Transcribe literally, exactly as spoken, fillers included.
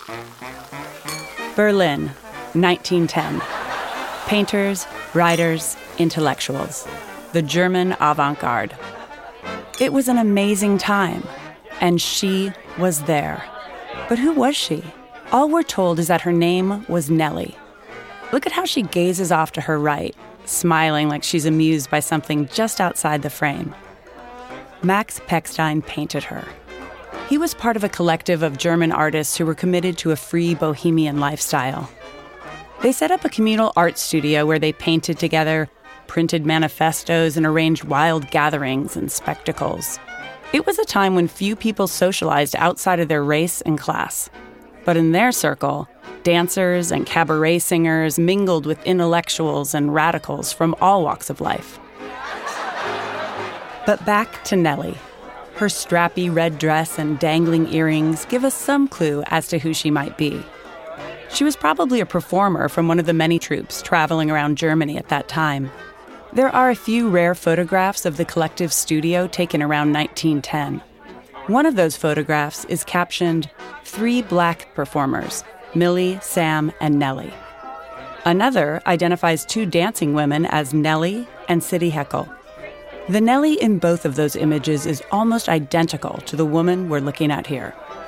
Berlin, nineteen ten. Painters, writers, intellectuals. The German avant-garde. It was an amazing time, and she was there. But who was she? All we're told is that her name was Nellie. Look at how she gazes off to her right, smiling like she's amused by something just outside the frame. Max Pechstein painted her. He was part of a collective of German artists who were committed to a free bohemian lifestyle. They set up a communal art studio where they painted together, printed manifestos, and arranged wild gatherings and spectacles. It was a time when few people socialized outside of their race and class. But in their circle, dancers and cabaret singers mingled with intellectuals and radicals from all walks of life. But back to Nellie. Her strappy red dress and dangling earrings give us some clue as to who she might be. She was probably a performer from one of the many troupes traveling around Germany at that time. There are a few rare photographs of the collective studio taken around nineteen ten. One of those photographs is captioned, "Three Black Performers, Millie, Sam, and Nellie." Another identifies two dancing women as Nellie and City Heckel. The Nellie in both of those images is almost identical to the woman we're looking at here.